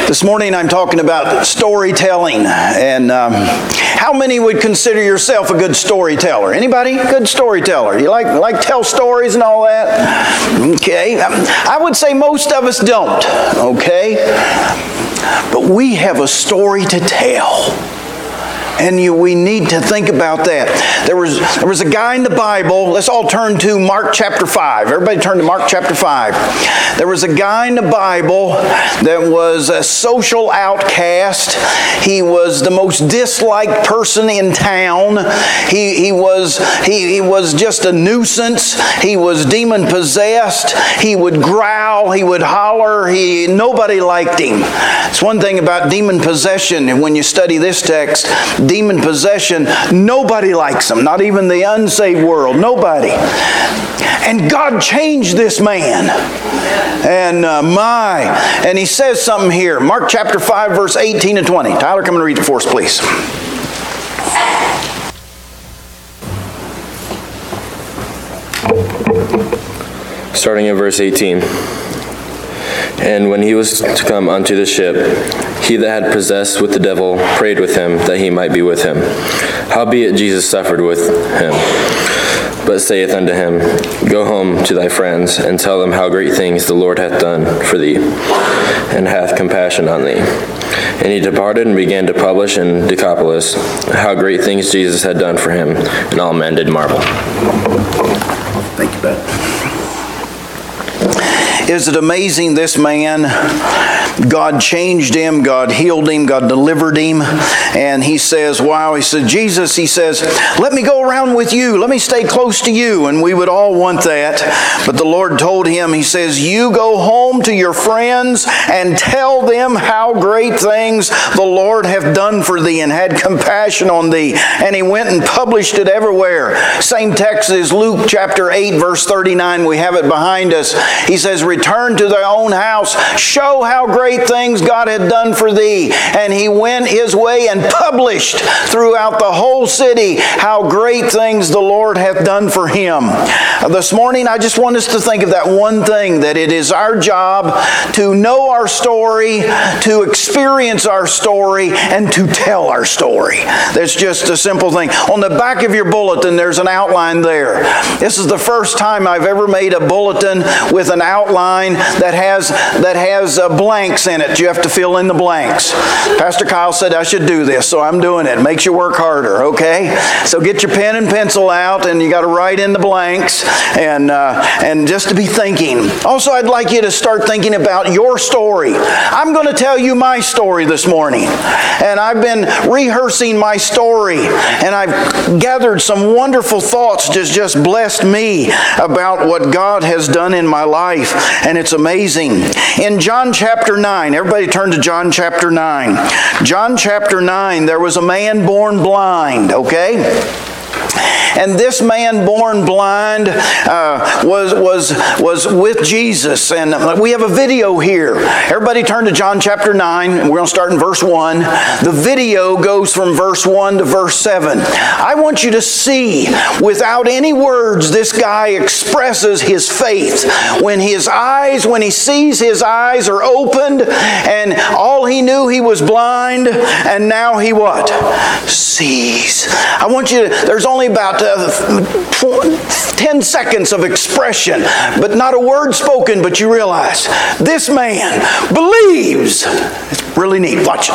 This morning I'm talking about storytelling, and how many would consider yourself a good storyteller? Anybody? Good storyteller? You like tell stories and all that? Okay. I would say most of us don't, okay? But we have a story to tell. And we need to think about that. There was a guy in the Bible. Let's all turn to Mark chapter 5. Everybody turn to Mark chapter 5. There was a guy in the Bible that was a social outcast. He was the most disliked person in town. He was just a nuisance. He was demon possessed. He would growl. He would holler. Nobody liked him. It's one thing about demon possession, and when you study this text, demon possession, nobody likes them, not even the unsaved world, nobody. And God changed this man. And he says something here. Mark chapter 5, verse 18 and 20. Tyler, come and read it for us, please. Starting in verse 18. And when he was to come unto the ship, he that had possessed with the devil prayed with him that he might be with him. Howbeit Jesus suffered with him, but saith unto him, Go home to thy friends, and tell them how great things the Lord hath done for thee, and hath compassion on thee. And he departed and began to publish in Decapolis how great things Jesus had done for him, and all men did marvel. Thank you, Ben. Is it amazing, this man, God changed him, God healed him, God delivered him, and he says, wow, he said, Jesus, he says, let me go around with you, let me stay close to you, and we would all want that, but the Lord told him, he says, you go home to your friends and tell them how great things the Lord hath done for thee and had compassion on thee, and he went and published it everywhere. Same text as Luke chapter 8, verse 39, we have it behind us. He says, return to thy own house, show how great things God had done for thee. And he went his way and published throughout the whole city how great things the Lord hath done for him. This morning I just want us to think of that one thing, that it is our job to know our story, to experience our story, and to tell our story. That's just a simple thing. On the back of your bulletin there's an outline there. This is the first time I've ever made a bulletin with an outline that has blanks in it. You have to fill in the blanks. Pastor Kyle said I should do this, so I'm doing it. Makes you work harder, okay? So get your pen and pencil out, and you got to write in the blanks, and just to be thinking. Also, I'd like you to start thinking about your story. I'm going to tell you my story this morning, and I've been rehearsing my story, and I've gathered some wonderful thoughts that just blessed me about what God has done in my life. And it's amazing. In John chapter 9, everybody turn to John chapter 9. John chapter 9, there was a man born blind, okay? And this man born blind was with Jesus. And we have a video here. Everybody turn to John chapter 9. And we're going to start in verse 1. The video goes from verse 1 to verse 7. I want you to see, without any words, this guy expresses his faith. When he sees his eyes are opened, and all he knew, he was blind, and now he what? Sees. I want you to, there's only about 10 seconds of expression, but not a word spoken, but you realize this man believes. It's really neat. Watch it.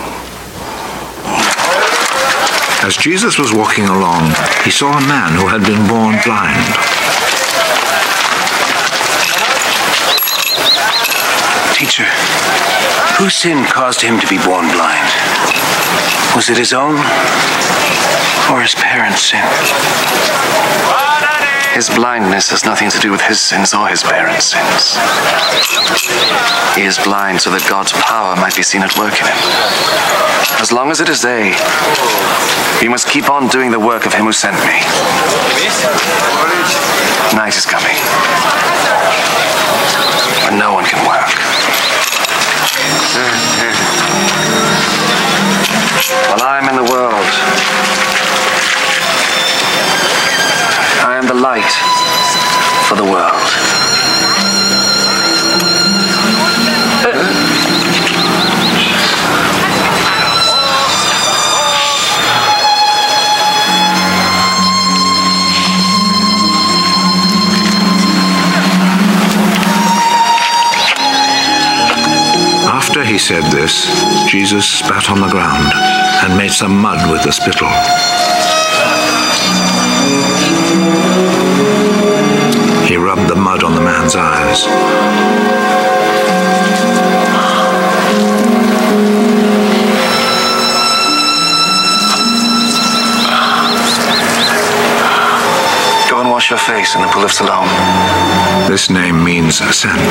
As Jesus was walking along, he saw a man who had been born blind. Teacher, whose sin caused him to be born blind? Was it his own or his parents' sin? His blindness has nothing to do with his sins or his parents' sins. He is blind so that God's power might be seen at work in him. As long as it is day, we must keep on doing the work of him who sent me. Night is coming, when no one can work. While I am in the world, I am the light for the world. After he said this, Jesus spat on the ground and made some mud with the spittle. He rubbed the mud on the man's eyes. Go and wash your face in the pool of Siloam. This name means sent.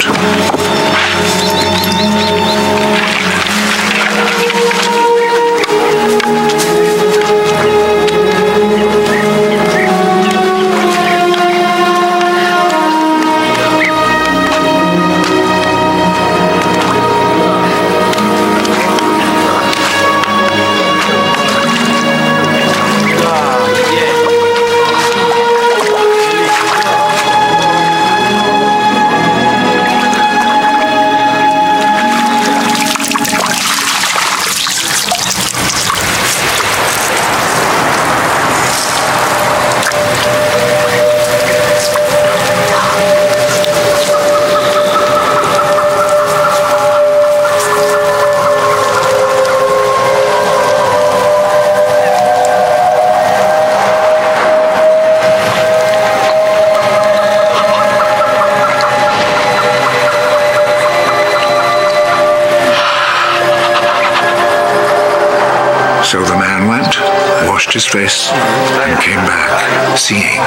So the man went, washed his face, and came back, seeing.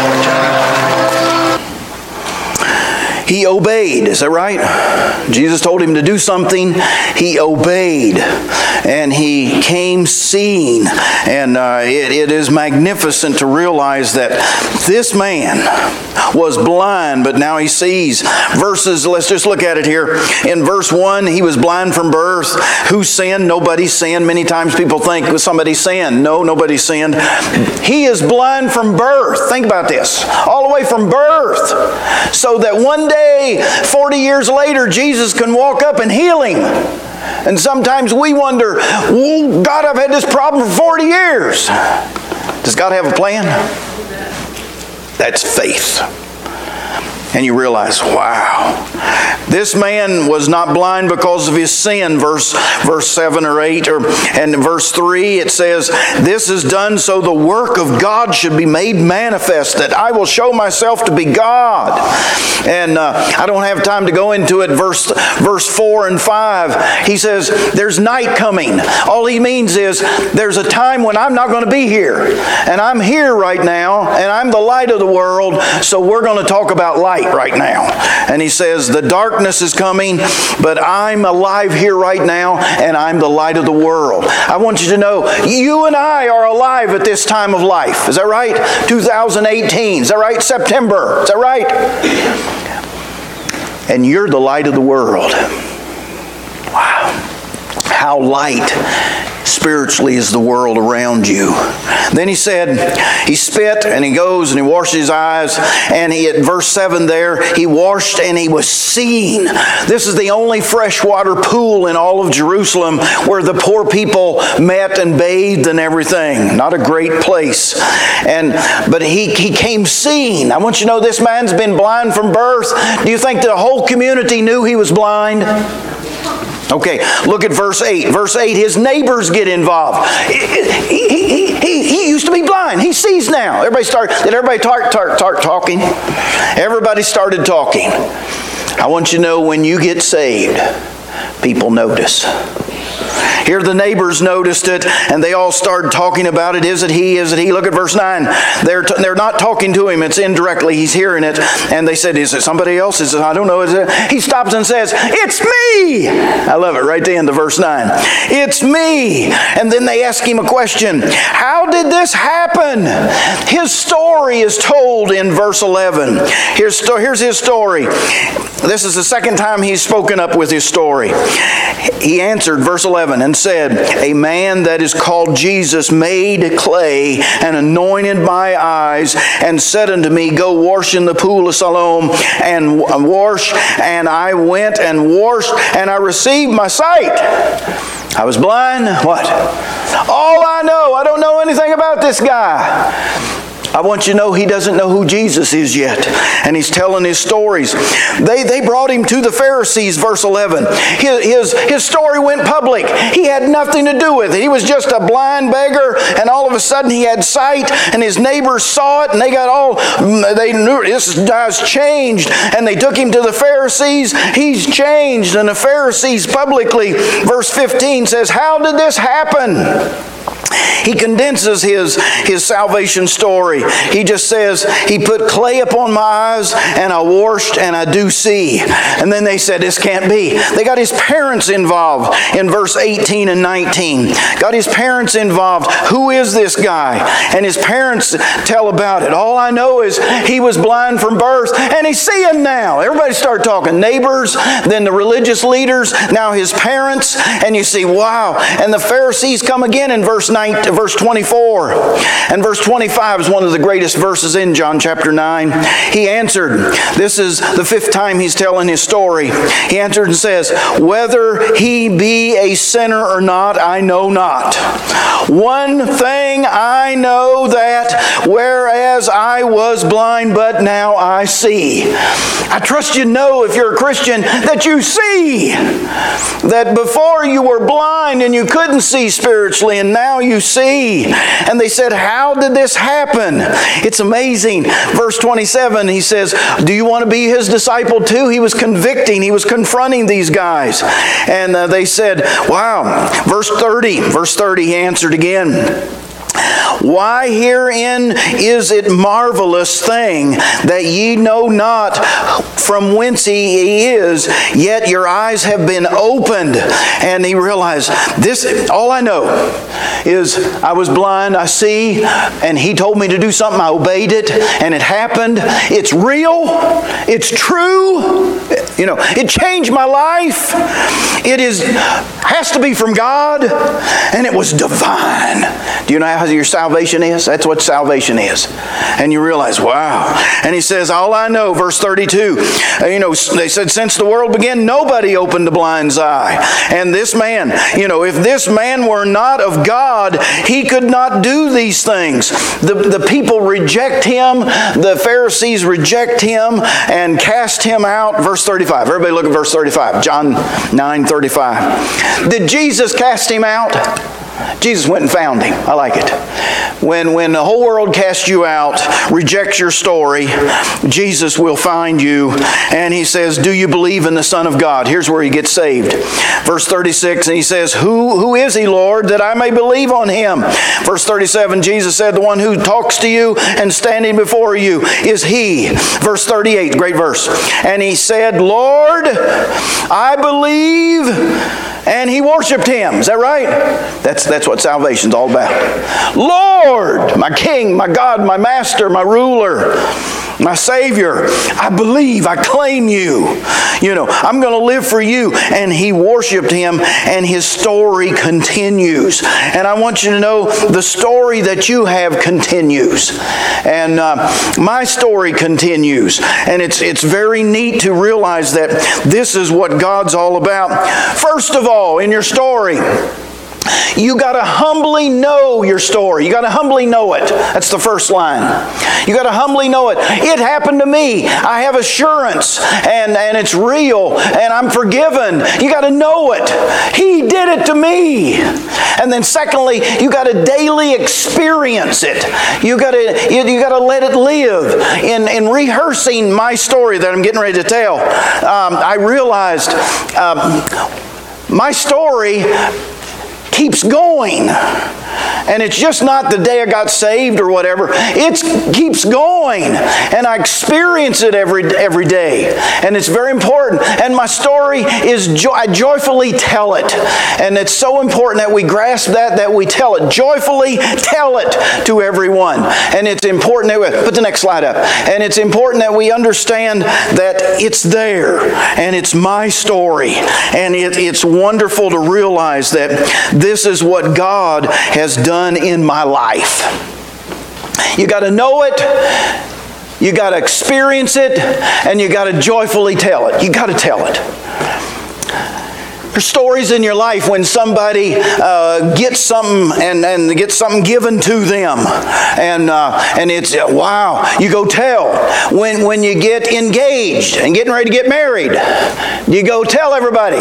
He obeyed, is that right? Jesus told him to do something. He obeyed. And he came seeing. And it is magnificent to realize that this man was blind, but now he sees. Let's just look at it here. In verse 1, he was blind from birth. Who sinned? Nobody sinned. Many times people think somebody sinned. No, nobody sinned. He is blind from birth. Think about this. All the way from birth. So that one day, 40 years later, Jesus can walk up and heal him. And sometimes we wonder, oh, God, I've had this problem for 40 years. Does God have a plan? That's faith. And you realize, wow, this man was not blind because of his sin. Verse 7 or 8, and verse 3, it says, this is done so the work of God should be made manifest, that I will show myself to be God. And I don't have time to go into it. Verse 4 and 5, he says, there's night coming. All he means is, there's a time when I'm not going to be here. And I'm here right now, and I'm the light of the world, so we're going to talk about light right now. And he says, the darkness is coming, but I'm alive here right now, and I'm the light of the world. I want you to know, you and I are alive at this time of life. Is that right? 2018. Is that right? September. Is that right? And you're the light of the world. Wow. How light spiritually is the world around you. Then he said, he spit and he goes and he washed his eyes, and at verse 7 there, he washed and he was seeing. This is the only freshwater pool in all of Jerusalem where the poor people met and bathed and everything. Not a great place. But he came seeing. I want you to know, this man's been blind from birth. Do you think the whole community knew he was blind? Okay, look at verse 8. Verse 8, his neighbors get involved. He used to be blind. He sees now. Did everybody start talking? Everybody started talking. I want you to know, when you get saved, people notice. Here the neighbors noticed it, and they all started talking about it. Is it he? Is it he? Look at verse 9. They're not talking to him. It's indirectly. He's hearing it. And they said, is it somebody else? Is it, I don't know. Is it? He stops and says, it's me. I love it. Right at the end of verse 9. It's me. And then they ask him a question. How did this happen? His story is told in verse 11. Here's his story. This is the second time he's spoken up with his story. He answered, verse 11, and said, a man that is called Jesus made clay and anointed my eyes and said unto me, go wash in the pool of Siloam and wash. And I went and washed, and I received my sight. I was blind. What? All I know, I don't know anything about this guy. I want you to know he doesn't know who Jesus is yet. And he's telling his stories. They brought him to the Pharisees, verse 11. His story went public. He had nothing to do with it. He was just a blind beggar, and all of a sudden he had sight, and his neighbors saw it, and they knew this guy's changed, and they took him to the Pharisees. He's changed, and the Pharisees publicly, verse 15 says, how did this happen? He condenses his salvation story. He just says, he put clay upon my eyes, and I washed, and I do see. And then they said, this can't be. They got his parents involved in verse 18 and 19. Got his parents involved. Who is this guy? And his parents tell about it. All I know is he was blind from birth, and he's seeing now. Everybody start talking. Neighbors, then the religious leaders, now his parents, and you see, wow. And the Pharisees come again in verse 24. And verse 25 is one of the greatest verses in John chapter 9. He answered, this is the 5th time he's telling his story. He answered and says, whether he be a sinner or not, I know not. One thing I know, that whereas I was blind, but now I see. I trust you know, if you're a Christian, that you see. That before you were blind and you couldn't see spiritually, and now you see. And they said, how did this happen? It's amazing. Verse 27, he says, do you want to be his disciple too? He was convicting. He was confronting these guys. And they said, wow. Verse 30, he answered again. Why herein is it marvelous thing that ye know not from whence he is, yet your eyes have been opened. And he realized, this, all I know is I was blind, I see, and he told me to do something, I obeyed it, and it happened. It's real, it's true, it changed my life. It has to be from God, and it was divine. Do you know how your salvation is? That's what salvation is. And you realize, wow. And he says, all I know, verse 32, they said, since the world began, nobody opened the blind's eye. And this man, if this man were not of God, he could not do these things. The people reject him. The Pharisees reject him and cast him out. Verse 35. Everybody look at verse 35. John 9:35. Did Jesus cast him out? Jesus went and found him. I like it. When the whole world casts you out, rejects your story, Jesus will find you. And he says, do you believe in the Son of God? Here's where he gets saved. Verse 36, and he says, Who is he, Lord, that I may believe on him? Verse 37, Jesus said, the one who talks to you and standing before you is he. Verse 38, great verse. And he said, Lord, I believe. And he worshiped him. Is that right? That's what salvation's all about. Lord, my King, my God, my Master, my Ruler, my Savior, I believe, I claim you. I'm going to live for you. And he worshiped him, and his story continues. And I want you to know the story that you have continues. And my story continues. And it's very neat to realize that this is what God's all about. First of all, in your story, you got to humbly know your story. You got to humbly know it. That's the first line. You got to humbly know it. It happened to me. I have assurance, and it's real, and I'm forgiven. You got to know it. He did it to me. And then secondly, you got to daily experience it. You got to let it live. In rehearsing my story that I'm getting ready to tell, I realized my story keeps going. And it's just not the day I got saved or whatever. It keeps going. And I experience it every day. And it's very important. And my story is, I joyfully tell it. And it's so important that we grasp that we tell it. Joyfully tell it to everyone. And it's important that we, put the next slide up. And it's important that we understand that it's there. And it's my story. And it's wonderful to realize that this is what God has done in my life. You got to know it, you got to experience it, and you got to joyfully tell it. You got to tell it. There's stories in your life when somebody gets something and gets something given to them, and it's wow. You go tell when you get engaged and getting ready to get married. You go tell everybody.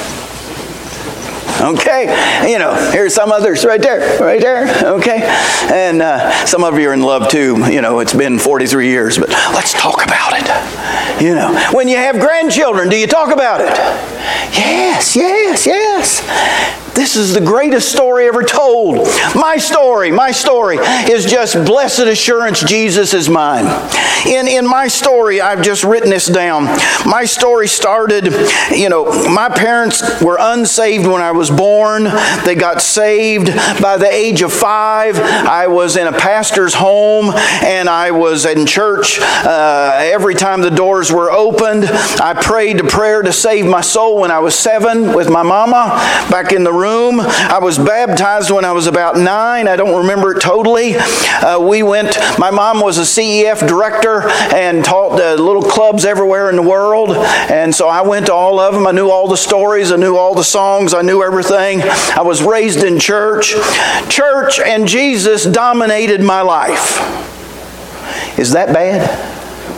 Okay, you know, here's some others right there, okay? And some of you are in love too. You know, it's been 43 years, but let's talk about it. You know, when you have grandchildren, do you talk about it? Yes. This is the greatest story ever told. My story is just blessed assurance, Jesus is mine. In my story, I've just written this down. My story started, you know, my parents were unsaved when I was born. They got saved by the age of 5. I was in a pastor's home, and I was in church every time the doors were opened. I prayed a prayer to save my soul when I was 7 with my mama back in the room. I was baptized when I was about 9. I don't remember it totally. My mom was a CEF director and taught little clubs everywhere in the world. And so I went to all of them. I knew all the stories. I knew all the songs. I knew everything. I was raised in church. Church and Jesus dominated my life. Is that bad?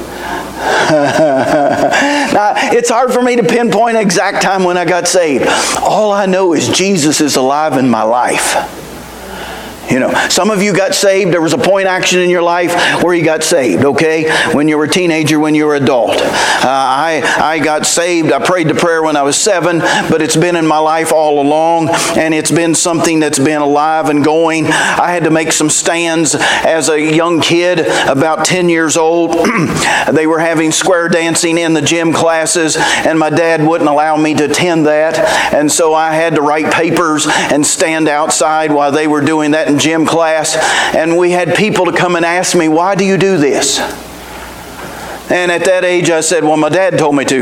Now, it's hard for me to pinpoint an exact time when I got saved. All I know is Jesus is alive in my life. You know, some of you got saved. There was a point action in your life where you got saved, okay? When you were a teenager, when you were an adult. I got saved. I prayed the prayer when I was 7, but it's been in my life all along, and it's been something that's been alive and going. I had to make some stands as a young kid, about 10 years old. They were having square dancing in the gym classes, and my dad wouldn't allow me to attend that, and so I had to write papers and stand outside while they were doing that in gym class, and we had people to come and ask me, why do you do this? And at that age I said, well, my dad told me to.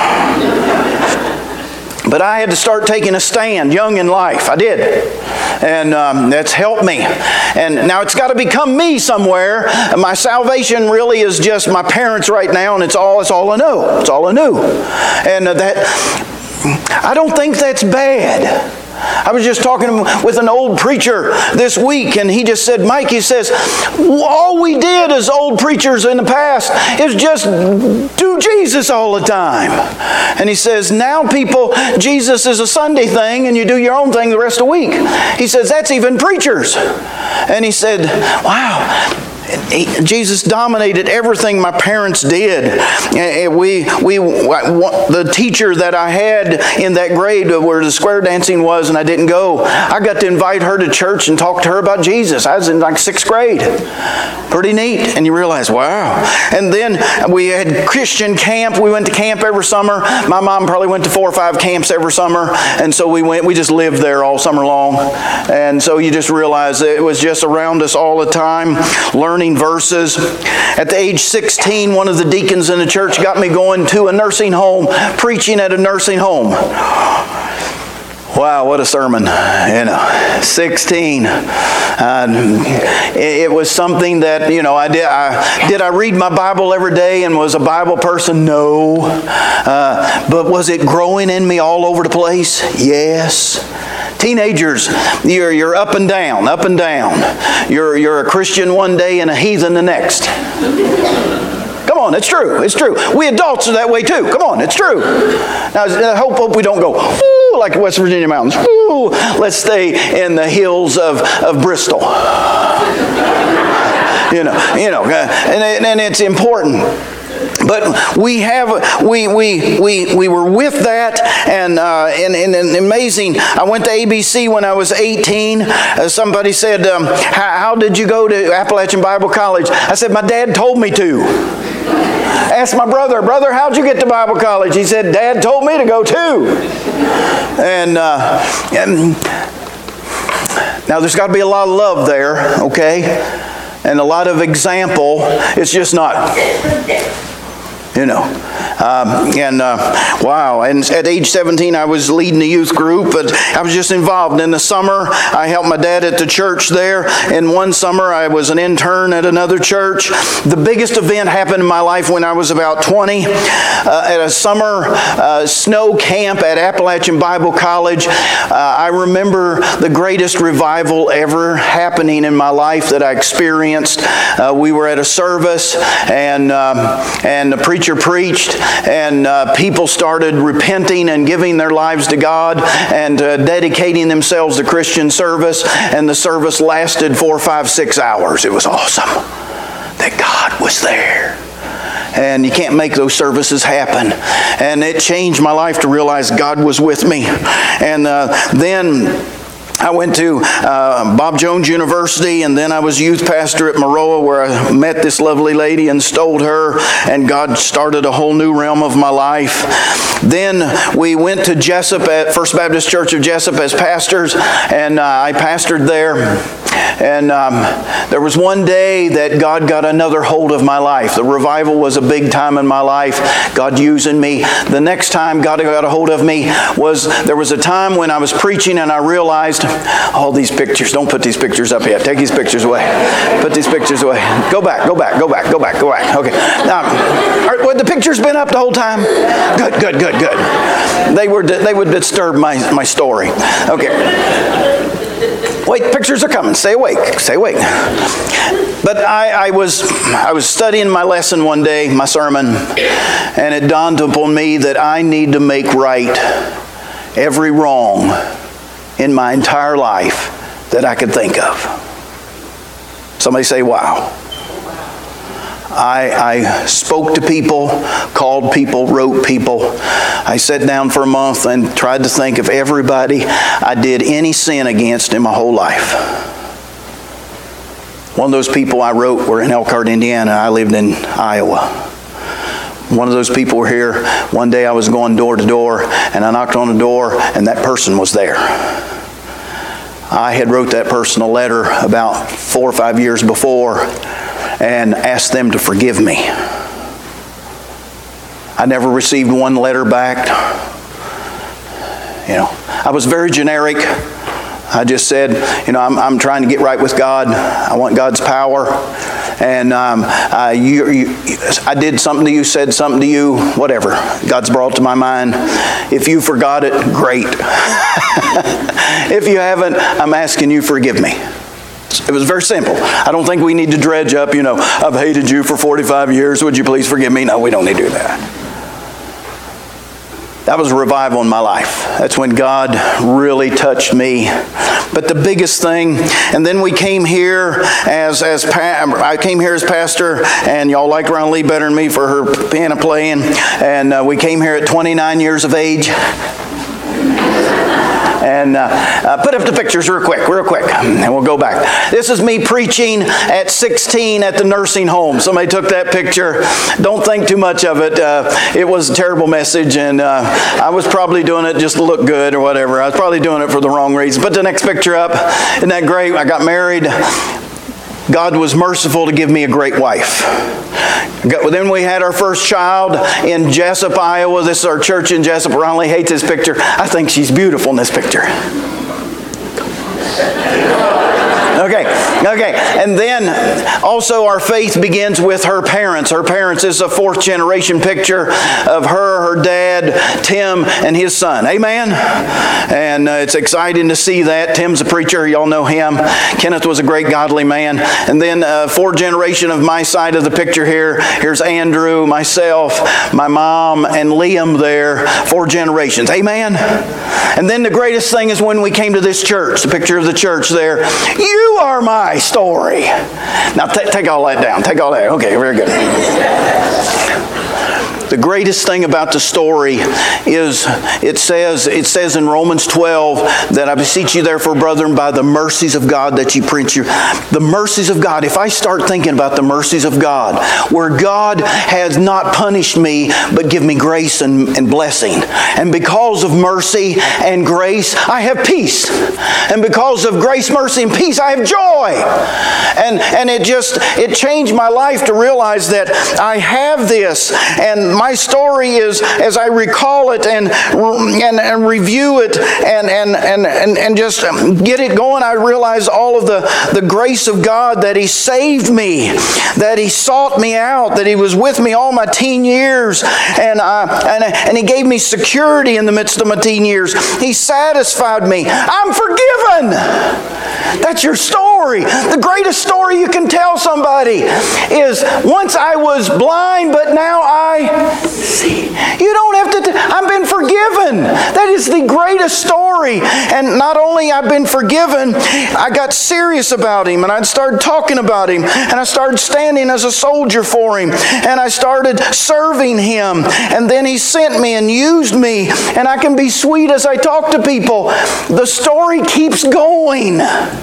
But I had to start taking a stand young in life. I did. And that's helped me. And now it's got to become me somewhere. My salvation really is just my parents right now, and it's all I know. It's all I knew. And I don't think that's bad. I was just talking with an old preacher this week, and he just said, Mike, he says, all we did as old preachers in the past is just do Jesus all the time. And he says, now people, Jesus is a Sunday thing, and you do your own thing the rest of the week. He says, that's even preachers. And he said, wow. Jesus dominated everything my parents did. The teacher that I had in that grade where the square dancing was, and I didn't go, I got to invite her to church and talk to her about Jesus. I was in like 6th grade. Pretty neat. And you realize, wow. And then we had Christian camp. We went to camp every summer. My mom probably went to 4 or 5 camps every summer. And so we just lived there all summer long. And so you just realize it was just around us all the time, learning verses. At the age 16, one of the deacons in the church got me going to a nursing home, preaching at a nursing home. Wow, what a sermon. 16. It was something that, did I read my Bible every day and was a Bible person? No. But was it growing in me all over the place? Yes. Teenagers, you're up and down. You're a Christian one day and a heathen the next. Come on, it's true. We adults are that way too. Come on, it's true. Now, I hope we don't go, ooh, like West Virginia mountains. Ooh, let's stay in the hills of Bristol. And it's important. But we were with that, and amazing. I went to ABC when I was 18. Somebody said, how did you go to Appalachian Bible College? I said, my dad told me to. Asked my brother, how'd you get to Bible college? He said, Dad told me to go too. And now there's got to be a lot of love there, okay? And a lot of example. It's just not, Wow. And at age 17, I was leading the youth group, but I was just involved. In the summer, I helped my dad at the church there. In one summer, I was an intern at another church. The biggest event happened in my life when I was about 20 at a summer snow camp at Appalachian Bible College. I remember the greatest revival ever happening in my life that I experienced. We were at a service, and the preacher preached, and people started repenting and giving their lives to God and dedicating themselves to Christian service, and the service lasted 4, 5, 6 hours. It was awesome that God was there. And you can't make those services happen. And it changed my life to realize God was with me. And then I went to Bob Jones University, and then I was youth pastor at Maroa, where I met this lovely lady and stole her, and God started a whole new realm of my life. Then we went to Jessup at First Baptist Church of Jessup as pastors, and I pastored there. And there was one day that God got another hold of my life. The revival was a big time in my life, God using me. The next time God got a hold of me there was a time when I was preaching, and I realized, all these pictures, don't put these pictures up yet. Take these pictures away. Put these pictures away. Go back. Okay. Well, the picture's been up the whole time? Good. They would disturb my story. Okay. Wait, pictures are coming. Stay awake. But I was studying my lesson one day, my sermon, and it dawned upon me that I need to make right every wrong in my entire life that I could think of. Somebody say, wow. I spoke to people, called people, wrote people. I sat down for a month and tried to think of everybody I did any sin against in my whole life. One of those people I wrote were in Elkhart, Indiana. I lived in Iowa. One of those people were here. One day I was going door to door, and I knocked on the door, and that person was there. I had wrote that person a letter about 4 or 5 years before and asked them to forgive me. I never received one letter back. I was very generic. I just said, I'm trying to get right with God. I want God's power. And I did something to you, said something to you, whatever. God's brought to my mind. If you forgot it, great. If you haven't, I'm asking you, forgive me. It was very simple. I don't think we need to dredge up, I've hated you for 45 years. Would you please forgive me? No, we don't need to do that. That was a revival in my life. That's when God really touched me. But the biggest thing, and then we came here I came here as pastor, and y'all like Ron Lee better than me for her piano playing. And we came here at 29 years of age. And put up the pictures real quick, and we'll go back. This is me preaching at 16 at the nursing home. Somebody took that picture. Don't think too much of it. It was a terrible message, and I was probably doing it just to look good or whatever. I was probably doing it for the wrong reason. Put the next picture up. Isn't that great? I got married. God was merciful to give me a great wife. Then we had our first child in Jessup, Iowa. This is our church in Jessup. Ron Lee hates this picture. I think she's beautiful in this picture. Okay. And then also our faith begins with her parents. Her parents is a 4th generation picture of her dad, Tim, and his son. Amen? And it's exciting to see that. Tim's a preacher. Y'all know him. Kenneth was a great godly man. And then 4th generation of my side of the picture here. Here's Andrew, myself, my mom, and Liam there. 4 generations. Amen? And then the greatest thing is when we came to this church. The picture of the church there. You are my story. Now take all that down. Take all that. Okay, very good. The greatest thing about the story is it says in Romans 12 that I beseech you therefore, brethren, by the mercies of God that you preach the mercies of God. If I start thinking about the mercies of God, where God has not punished me but give me grace and blessing, and because of mercy and grace I have peace, and because of grace, mercy, and peace I have joy, and it changed my life to realize that I have this, and my story is, as I recall it and review it and just get it going, I realize all of the grace of God, that He saved me, that He sought me out, that He was with me all my teen years, and He gave me security in the midst of my teen years. He satisfied me. I'm forgiven. That's your story. The greatest story you can tell somebody is, once I was blind, but now I see. You don't have to, I've been forgiven. That is the greatest story. And not only I've been forgiven, I got serious about Him, and I started talking about Him, and I started standing as a soldier for Him, and I started serving Him, and then He sent me and used me, and I can be sweet as I talk to people. The story keeps going.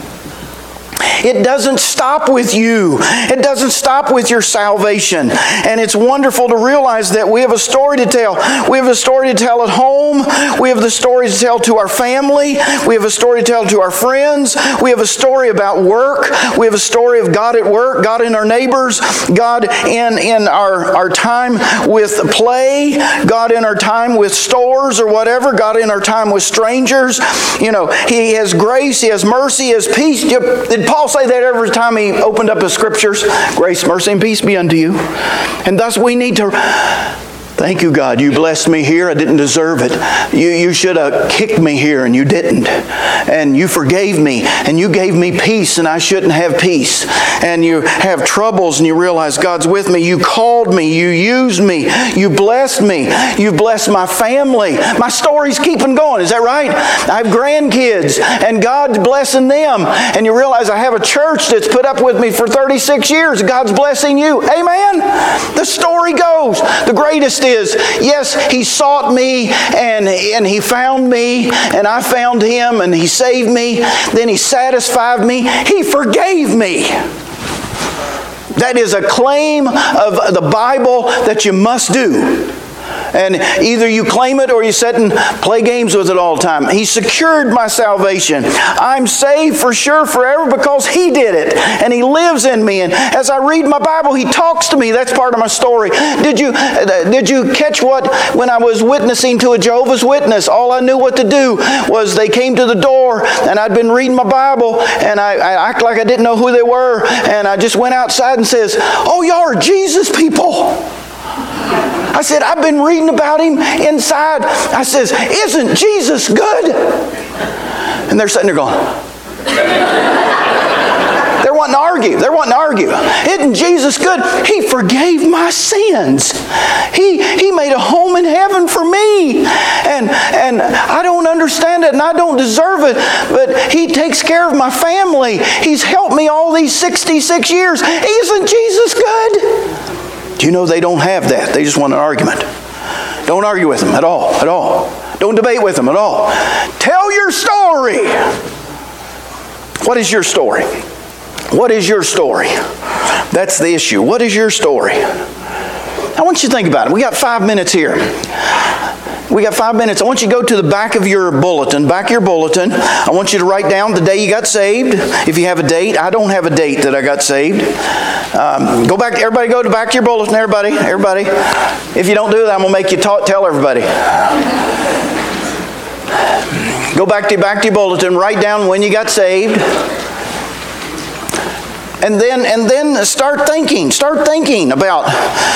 It doesn't stop with you. It doesn't stop with your salvation. And it's wonderful to realize that we have a story to tell. We have a story to tell at home. We have the story to tell to our family. We have a story to tell to our friends. We have a story about work. We have a story of God at work, God in our neighbors, God in our time with play, God in our time with stores or whatever, God in our time with strangers. You know, He has grace, He has mercy, He has peace. Did Paul say that every time he opened up his scriptures? Grace, mercy, and peace be unto you. And thus we need to... Thank you, God. You blessed me here. I didn't deserve it. You should have kicked me here, and you didn't. And you forgave me, and you gave me peace, and I shouldn't have peace. And you have troubles, and you realize God's with me. You called me. You used me. You blessed me. You blessed my family. My story's keeping going. Is that right? I have grandkids, and God's blessing them. And you realize I have a church that's put up with me for 36 years. God's blessing you. Amen? The story goes. The greatest is, yes, He sought me and He found me, and I found Him, and He saved me. Then He satisfied me. He forgave me. That is a claim of the Bible that you must do. And either you claim it or you sit and play games with it all the time. He secured my salvation. I'm saved for sure forever because He did it. And He lives in me. And as I read my Bible, He talks to me. That's part of my story. Did you catch when I was witnessing to a Jehovah's Witness, all I knew what to do was they came to the door, and I'd been reading my Bible, and I act like I didn't know who they were. And I just went outside and says, "Oh, y'all are Jesus people." I said, "I've been reading about Him inside." I says, "Isn't Jesus good?" And they're sitting there going, they're wanting to argue. They're wanting to argue. "Isn't Jesus good? He forgave my sins. He made a home in heaven for me. And I don't understand it, and I don't deserve it, but He takes care of my family. He's helped me all these 66 years. Isn't Jesus good?" Do you know they don't have that? They just want an argument. Don't argue with them at all. At all. Don't debate with them at all. Tell your story. What is your story? What is your story? That's the issue. What is your story? I want you to think about it. We got 5 minutes here. We got 5 minutes. I want you to go to the back of your bulletin. Back of your bulletin. I want you to write down the day you got saved. If you have a date. I don't have a date that I got saved. Go back. Everybody go to back of your bulletin. Everybody. If you don't do that, I'm going to make you tell everybody. Go back to your bulletin. Write down when you got saved. And then start thinking. Start thinking about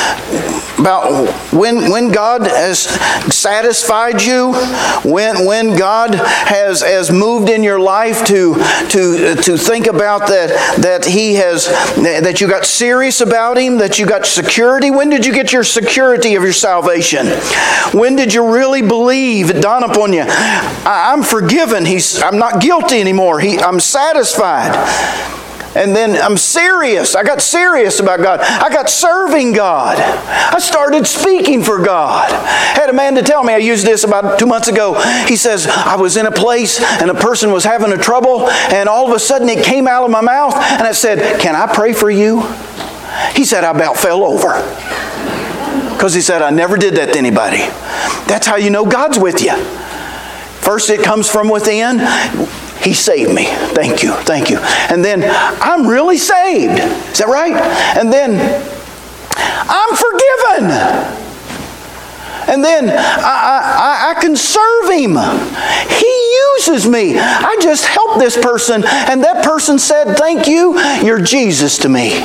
when God has satisfied you, when God has moved in your life to think about that you got serious about Him, that you got security. When did you get your security of your salvation? When did you really believe it dawned upon you? I'm forgiven. I'm not guilty anymore. I'm satisfied. And then I'm serious. I got serious about God. I got serving God. I started speaking for God. I had a man to tell me, I used this about 2 months ago. He says, I was in a place and a person was having a trouble, and all of a sudden it came out of my mouth, and I said, "Can I pray for you?" He said, I about fell over. Because he said, I never did that to anybody. That's how you know God's with you. First it comes from within. He saved me. Thank you. Thank you. And then, I'm really saved. Is that right? And then, I'm forgiven. And then I can serve Him. He uses me. I just helped this person, and that person said, thank you, you're Jesus to me.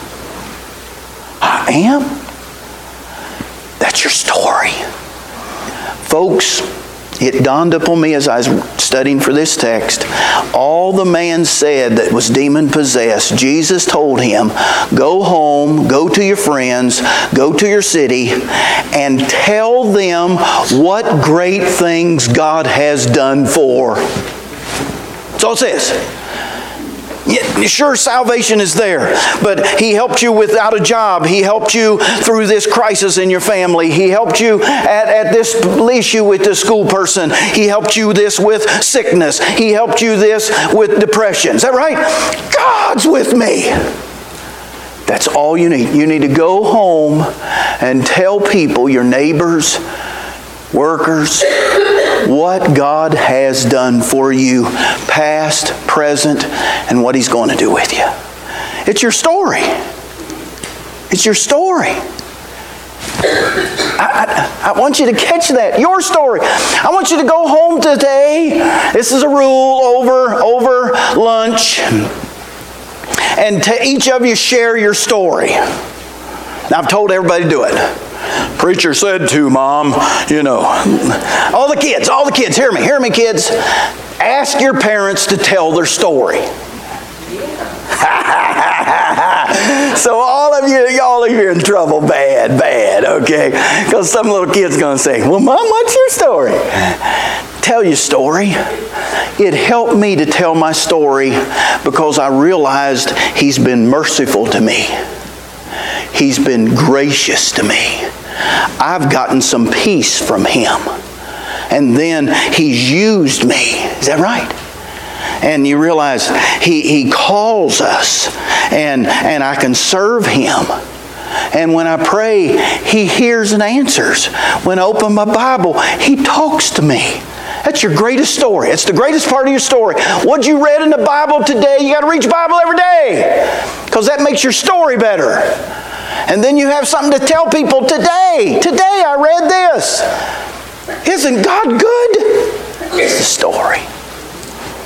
I am. That's your story. Folks, it dawned upon me as I was studying for this text, all the man said that was demon-possessed, Jesus told him, go home, go to your friends, go to your city, and tell them what great things God has done for. That's all it says. Yeah, sure, salvation is there, but He helped you without a job. He helped you through this crisis in your family. He helped you at this issue with the school person. He helped you this with sickness. He helped you this with depression. Is that right? God's with me. That's all you need. You need to go home and tell people, your neighbors, workers, what God has done for you, past, present, and what He's going to do with you. It's your story. It's your story. I want you to catch that. Your story. I want you to go home today. This is a rule over lunch. And to each of you share your story. Now, I've told everybody to do it. Preacher said to, Mom, you know. All the kids, hear me, kids. Ask your parents to tell their story. So all of you are in trouble bad, okay? Because some little kid's going to say, well, Mom, what's your story? Tell your story. It helped me to tell my story because I realized He's been merciful to me. He's been gracious to me. I've gotten some peace from Him. And then He's used me. Is that right? And you realize He calls us, and I can serve Him. And when I pray, He hears and answers. When I open my Bible, He talks to me. That's your greatest story. It's the greatest part of your story. What you read in the Bible today, you got to read your Bible every day, because that makes your story better. And then you have something to tell people today. Today I read this. Isn't God good? It's the story.